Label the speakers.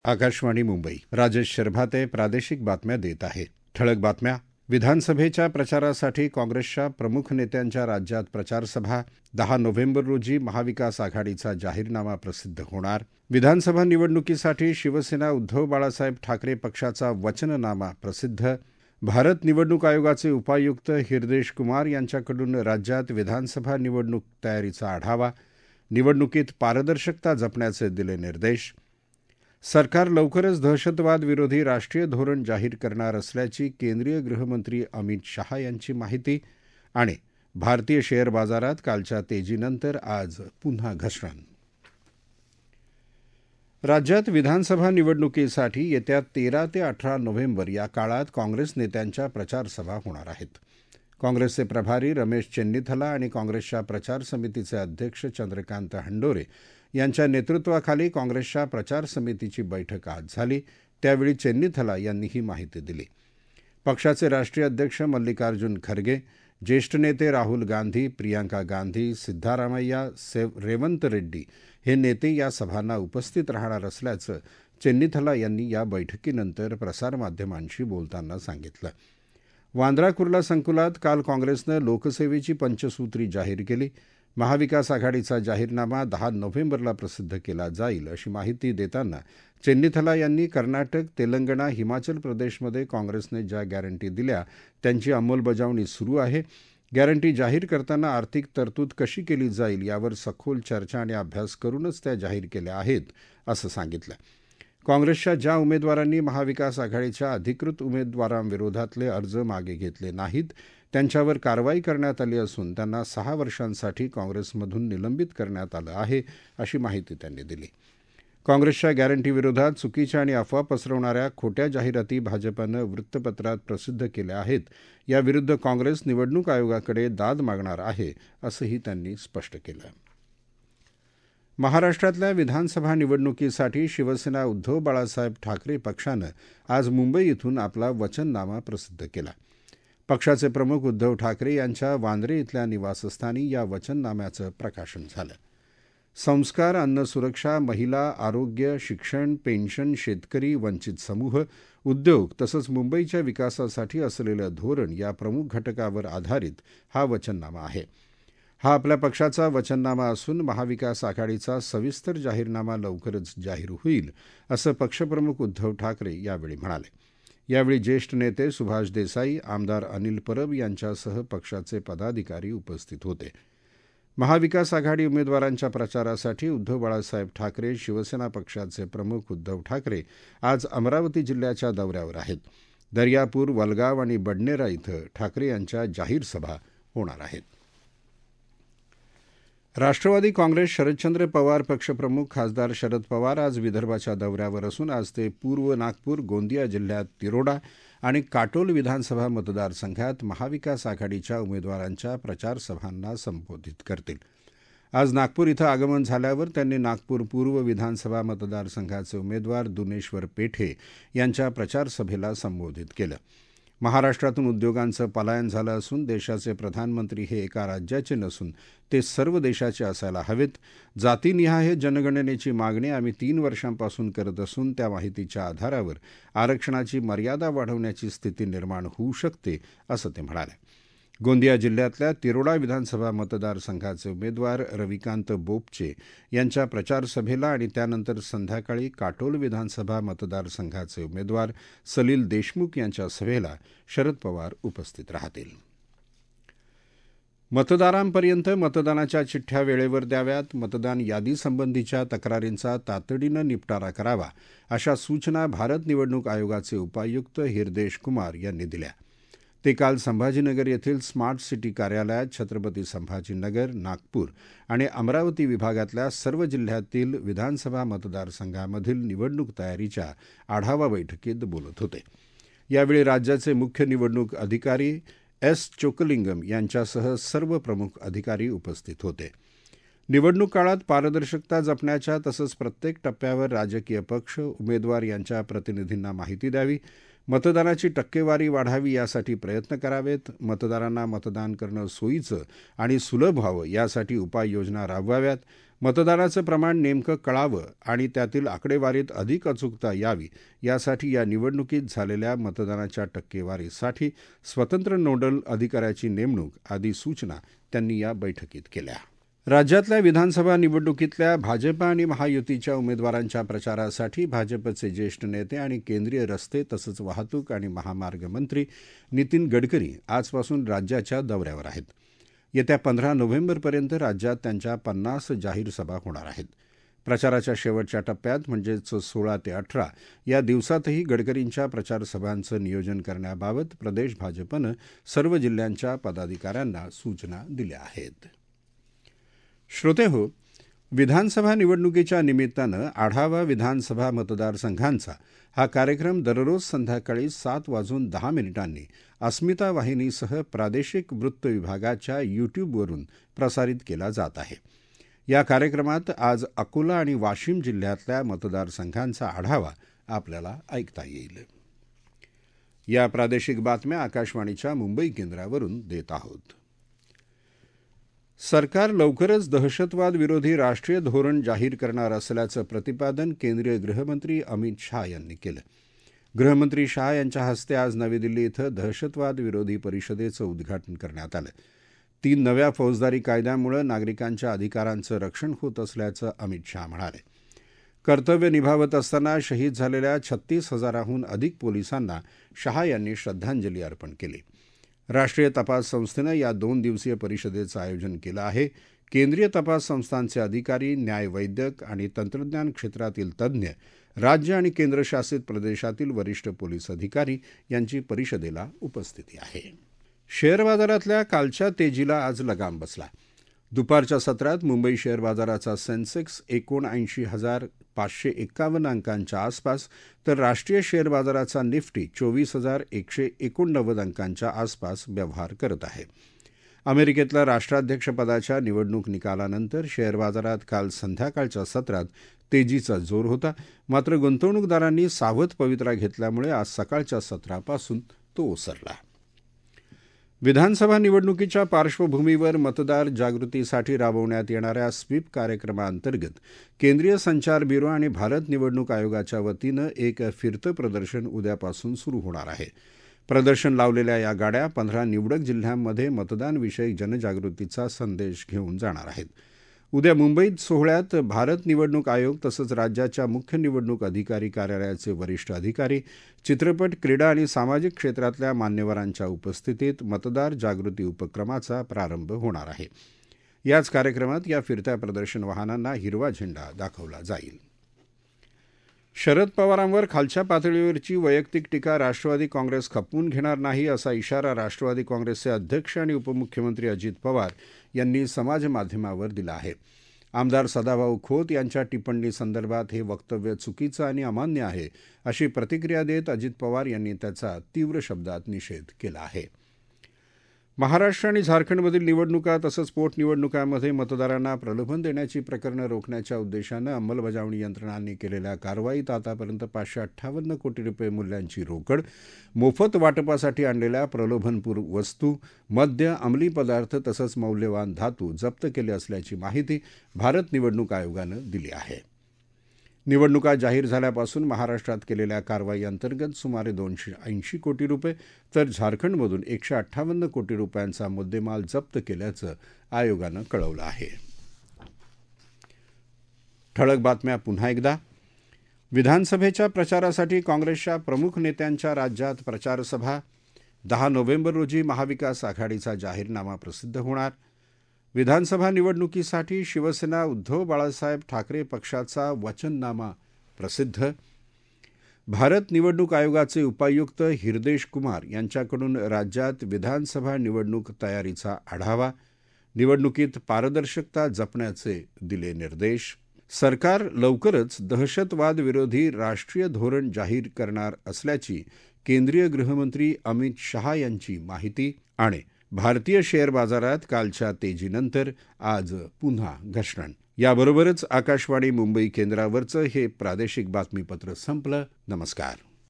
Speaker 1: आकाशवाणी मुंबई. राजेश शर्भाते प्रादेशिक बातम्या देत आहे. ठळक बातम्या. विधानसभेच्या प्रचारासाठी काँग्रेसच्या प्रमुख नेत्यांच्या राज्यात प्रचारसभा. 10 नोव्हेंबर रोजी महाविकास आघाडीचा जाहीरनामा प्रसिद्ध होणार. विधानसभा निवडणुकीसाठी शिवसेना उद्धव बाळासाहेब ठाकरे पक्षाचा वचननामा प्रसिद्ध. भारत निवडणूक आयोगाचे उपायुक्त हिरदेश कुमार यांच्याकडून राज्यात विधानसभा निवडणूक तयारीचा आढावा. निवडणुकीत पारदर्शकता जपण्याचे दिले निर्देश. सरकार लवकरच दहशतवाद विरोधी राष्ट्रीय धोरण जाहीर करणार असल्याची केंद्रीय गृहमंत्री अमित शहा यांची माहिती. आणि भारतीय शेअर बाजारात कालच्या तेजीनंतर आज पुन्हा घसरण. राज्यात विधानसभा निवडणुकीसाठी येत्या 13 ते 18 नोव्हेंबर या काळात काँग्रेस नेत्यांच्या प्रचारसभा होणार आहेत. काँग्रेसचे प्रभारी रमेश चेन्नीथला आणि काँग्रेसच्या प्रचार समितीचे अध्यक्ष चंद्रकांत हंडोरे यांच्या नेतृत्वाखाली काँग्रेसच्या प्रचार समितीची बैठक आज झाली. त्यावेळी चेन्नीथला यांनी ही माहिती दिली. पक्षाचे राष्ट्रीय अध्यक्ष मल्लिकार्जुन खरगे, ज्येष्ठ नेते राहुल गांधी, प्रियांका गांधी, सिद्धारामय्या, रेवंत रेड्डी हे नेते या सभांना उपस्थित राहणार असल्याचं चेन्नीथला यांनी या बैठकीनंतर प्रसारमाध्यमांशी बोलताना सांगितलं. वांद्रा कुर्ला संकुलात काल काँग्रेसनं लोकसेवेची पंचसूत्री जाहीर केली. महाविकास आघाडीचा जाहीरनामा 10 नोव्हेंबरला प्रसिद्ध केला जाईल अशी माहिती देताना चेन्नीथला यांनी कर्नाटक, तेलंगणा, हिमाचल प्रदेशमध्ये काँग्रेसने ज्या गॅरंटी दिल्या त्यांची अंमलबजावणी सुरू आहे. गॅरंटी जाहीर करताना आर्थिक तरतूद कशी केली जाईल यावर सखोल चर्चा आणि अभ्यास करूनच त्या जाहीर केल्या आहेत असं सांगितलं. काँग्रेसच्या ज्या उमेदवारांनी महाविकास आघाडीच्या अधिकृत उमेदवारांविरोधातले अर्ज मागे घेतले नाहीत त्यांच्यावर कारवाई करण्यात आली असून त्यांना 6 वर्षांसाठी काँग्रेसमधून निलंबित करण्यात आलं आहे अशी माहिती त्यांनी दिली. काँग्रेसच्या गॅरंटीविरोधात चुकीच्या आणि अफवा पसरवणाऱ्या खोट्या जाहिराती भाजपनं वृत्तपत्रात प्रसिद्ध केल्या आहेत. याविरुद्ध काँग्रेस निवडणूक आयोगाकडे दाद मागणार आहे असंही त्यांनी स्पष्ट केलं. महाराष्ट्रातल्या विधानसभा निवडणुकीसाठी शिवसेना उद्धव बाळासाहेब ठाकरे पक्षानं आज मुंबई इथून आपला वचननामा प्रसिद्ध केला. पक्षाचे प्रमुख उद्धव ठाकरे यांच्या वांद्रे इथल्या निवासस्थानी या वचननाम्याचं प्रकाशन झालं. संस्कार, अन्न सुरक्षा, महिला, आरोग्य, शिक्षण, पेन्शन, शेतकरी, वंचित समूह, उद्योग तसंच मुंबईच्या विकासासाठी असलेलं धोरण या प्रमुख घटकावर आधारित हा वचननामा आहे. हा आपल्या पक्षाचा वचननामा असून महाविकास आघाडीचा सविस्तर जाहीरनामा लवकरच जाहीर होईल असं पक्षप्रमुख उद्धव ठाकरे यावेळी म्हणाले. यावेळी ज्येष्ठ नेते सुभाष देसाई, आमदार अनिल परब यांच्यासह पक्षाचे पदाधिकारी उपस्थित होते. महाविकास आघाडी उमेदवारांच्या प्रचारासाठी उद्धव बाळासाहेब ठाकरे, शिवसेना पक्षाचे प्रमुख उद्धव ठाकरे आज अमरावती जिल्ह्याच्या दौऱ्यावर आहेत. दर्यापूर, वलगाव आणि बडनेरा इथं ठाकरे यांच्या जाहीर सभा होणार आहेत. राष्ट्रवादी काँग्रेस शरदचंद्र पवार पक्षप्रमुख खासदार शरद पवार आज विदर्भाच्या दौऱ्यावर असून आज ते पूर्व नागपूर, गोंदिया जिल्ह्यात तिरोडा आणि काटोल विधानसभा मतदारसंघात महाविकास आघाडीच्या उमेदवारांच्या प्रचारसभांना संबोधित करतील. आज नागपूर इथं आगमन झाल्यावर त्यांनी नागपूर पूर्व विधानसभा मतदारसंघाचे उमेदवार दुनेश्वर पेठे यांच्या प्रचारसभेला संबोधित केलं. महाराष्ट्रातून उद्योगांचं पलायन झालं असून देशाचे प्रधानमंत्री हे एका राज्याचे नसून ते सर्व देशाचे असायला हवेत. जातीनिहाय जनगणनेची मागणी आम्ही 3 वर्षांपासून करत असून त्या माहितीच्या आधारावर आरक्षणाची मर्यादा वाढवण्याची स्थिती निर्माण होऊ शकते असं ते म्हणाले. गोंदिया जिल्ह्यातल्या तिरोडा विधानसभा मतदारसंघाचे उमेदवार रविकांत बोपचे यांच्या प्रचारसभेला आणि त्यानंतर संध्याकाळी काटोल विधानसभा मतदारसंघाचे उमेदवार सलील देशमुख यांच्या सभेला शरद पवार उपस्थित राहतील. मतदारांपर्यंत मतदानाच्या चिठ्ठ्या वेळेवर द्याव्यात, मतदान यादीसंबंधीच्या तक्रारींचा तातडीनं निपटारा करावा अशा सूचना भारत निवडणूक आयोगाचे उपायुक्त हिरदेश कुमार यांनी दिल्या. ते काल संभाजीनगर येथील स्मार्ट सिटी कार्यालयात छत्रपती संभाजीनगर, नागपूर आणि अमरावती विभागातल्या सर्व जिल्ह्यातील विधानसभा मतदारसंघामधील निवडणूक तयारीच्या आढावा बैठकीत बोलत होते. यावेळी राज्याचे मुख्य निवडणूक अधिकारी एस चोकलिंगम यांच्यासह सर्व प्रमुख अधिकारी उपस्थित होते. निवडणूक काळात पारदर्शकता जपण्याच्या तसंच प्रत्येक टप्प्यावर राजकीय पक्ष, उमेदवार यांच्या प्रतिनिधींना माहिती द्यावी, मतदानाची टक्केवारी वाढावी यासाठी प्रयत्न करावेत, मतदारांना मतदान करणं सोयीचं आणि सुलभ व्हावं यासाठी उपाययोजना राबवाव्यात, मतदानाचं प्रमाण नेमकं कळावं आणि त्यातील आकडेवारीत अधिक अचूकता यावी यासाठी या निवडणुकीत झालेल्या मतदानाच्या टक्केवारीसाठी स्वतंत्र नोडल अधिकाऱ्याची नेमणूक आदी सूचना त्यांनी या बैठकीत केल्या. राज्यातल्या विधानसभा निवडणुकीतल्या भाजप आणि महायुतीच्या उमेदवारांच्या प्रचारासाठी भाजपचे ज्येष्ठ नेते आणि केंद्रीय रस्ते तसंच वाहतूक आणि महामार्ग मंत्री नितीन गडकरी आजपासून राज्याच्या दौऱ्यावर आहेत. येत्या 15 नोव्हेंबरपर्यंत राज्यात त्यांच्या 50 जाहीर सभा होणार आहेत. प्रचाराच्या शेवटच्या टप्प्यात म्हणजेच 16 ते 18 या दिवसातही गडकरींच्या प्रचारसभांचं नियोजन करण्याबाबत प्रदेश भाजपनं सर्व जिल्ह्यांच्या पदाधिकाऱ्यांना सूचना दिल्या आहेत. श्रोतेहो, विधानसभा निवडणुकीच्या निमित्तानं आढावा विधानसभा मतदारसंघांचा हा कार्यक्रम दररोज संध्याकाळी 7:10 अस्मिता वाहिनीसह प्रादेशिक वृत्त विभागाच्या यूट्यूबवरून प्रसारित केला जात आहे. या कार्यक्रमात आज अकोला आणि वाशिम जिल्ह्यातल्या मतदारसंघांचा आढावा आपल्याला ऐकता येईल. या प्रादेशिक बातम्या आकाशवाणीच्या मुंबई केंद्रावरून देत आहोत. सरकार लवकरच दहशतवाद विरोधी राष्ट्रीय धोरण जाहीर करणार असल्याचं प्रतिपादन केंद्रीय गृहमंत्री अमित शाह यांनी केलं. गृहमंत्री शाह यांच्या हस्ते आज नवी दिल्ली इथं दहशतवाद विरोधी परिषदेचं उद्घाटन करण्यात आलं. 3 नव्या फौजदारी कायद्यामुळे नागरिकांच्या अधिकारांचं रक्षण होत असल्याचं अमित शाह म्हणाले. कर्तव्य निभावत असताना शहीद झालेल्या 36,000हून अधिक पोलिसांना शाह यांनी श्रद्धांजली अर्पण केली. राष्ट्रीय तपास संस्थेनं या 2 दिवसीय परिषदेचं आयोजन केलं आहे. केंद्रीय तपास संस्थांचे अधिकारी, न्यायवैद्यक आणि तंत्रज्ञान क्षेत्रातील तज्ज्ञ, राज्य आणि केंद्रशासित प्रदेशातील वरिष्ठ पोलीस अधिकारी यांची परिषदेला उपस्थिती आहे. शेअर बाजारातल्या कालच्या तेजीला आज लगाम बसला. दुपारच्या सत्रात मुंबई शेअर बाजाराचा सेन्सेक्स 79,551 अंकांच्या आसपास तर राष्ट्रीय शेअर बाजाराचा निफ्टी 24,189 अंकांच्या आसपास व्यवहार करत आहे. अमेरिकेतल्या राष्ट्राध्यक्षपदाच्या निवडणूक निकालानंतर शेअर बाजारात काल संध्याकाळच्या सत्रात तेजीचा जोर होता. मात्र गुंतवणूकदारांनी सावध पवित्रा घेतल्यामुळे आज सकाळच्या सत्रापासून तो ओसरला. विधानसभा निवडणुकीच्या पार्श्वभूमीवर मतदार जागृतीसाठी राबवण्यात येणाऱ्या स्वीप कार्यक्रमाअंतर्गत केंद्रीय संचार ब्युरो आणि भारत निवडणूक आयोगाच्या वतीनं एक फिरतं प्रदर्शन उद्यापासून सुरू होणार आहे. प्रदर्शन लावलेल्या या गाड्या 15 निवडक जिल्ह्यांमध्ये मतदानविषयक जनजागृतीचा संदेश घेऊन जाणार आहेत. उद्या मुंबईत सोहळ्यात भारत निवडणूक आयोग तसंच राज्याच्या मुख्य निवडणूक अधिकारी कार्यालयाचे वरिष्ठ अधिकारी, चित्रपट, क्रीडा आणि सामाजिक क्षेत्रातल्या मान्यवरांच्या उपस्थितीत मतदार जागृती उपक्रमाचा प्रारंभ होणार आहे. याच कार्यक्रमात या फिरत्या प्रदर्शन वाहनांना हिरवा झेंडा दाखवला जाईल. शरद पवारांवर खालच्या पातळीवरची वैयक्तिक टीका राष्ट्रवादी काँग्रेस खपवून घेणार नाही असा इशारा राष्ट्रवादी काँग्रेसचे अध्यक्ष आणि उपमुख्यमंत्री अजित पवार यांनी समाजमाध्यमावर दिला आहे. आमदार सदाभाऊ खोत यांच्या टिप्पणीसंदर्भात हे वक्तव्य चुकीचं आणि अमान्य आहे अशी प्रतिक्रिया देत अजित पवार यांनी त्याचा तीव्र शब्दात निषेध केला आहे. महाराष्ट्र आणि झारखंडमधील निवडणुका तसंच पोटनिवडणुकांमध्ये मतदारांना प्रलोभन देण्याची प्रकरणं रोखण्याच्या उद्देशानं अंमलबजावणी यंत्रणांनी केलेल्या कारवाईत आतापर्यंत 558 कोटी रुपये मूल्यांची रोकड, मोफत वाटपासाठी आणलेल्या प्रलोभनपूर वस्तू, मद्य, अंमली पदार्थ तसंच मौल्यवान धातू जप्त केले असल्याची माहिती भारत निवडणूक आयोगानं दिली आहे. निवडणुका जाहीर झाल्यापासून महाराष्ट्रात केलेल्या कारवाईअंतर्गत सुमारे 280 कोटी रुपये तर झारखंडमधून 158 कोटी रुपयांचा मुद्देमाल जप्त केल्याचं आयोगानं कळवलं आहे. ठळक बातम्या पुन्हा एकदा. विधानसभेच्या प्रचारासाठी काँग्रेसच्या प्रमुख नेत्यांच्या राज्यात प्रचारसभा. 10 नोव्हेंबर रोजी महाविकास आघाडीचा जाहीरनामा प्रसिद्ध होणार. विधानसभा निवडणुकीसाठी शिवसेना उद्धव बाळासाहेब ठाकरे पक्षाचा वचननामा प्रसिद्ध. भारत निवडणूक आयोगाचे उपायुक्त हिरदेश कुमार यांच्याकडून राज्यात विधानसभा निवडणूक तयारीचा आढावा. निवडणुकीत पारदर्शकता जपण्याचे दिले निर्देश. सरकार लवकरच दहशतवाद विरोधी राष्ट्रीय धोरण जाहीर करणार असल्याची केंद्रीय गृहमंत्री अमित शहा यांची माहिती. आणि भारतीय शेअर बाजारात कालच्या तेजीनंतर आज पुन्हा घसरण. याबरोबरच आकाशवाणी मुंबई केंद्रावरचं हे प्रादेशिक बातमीपत्र संपलं. नमस्कार.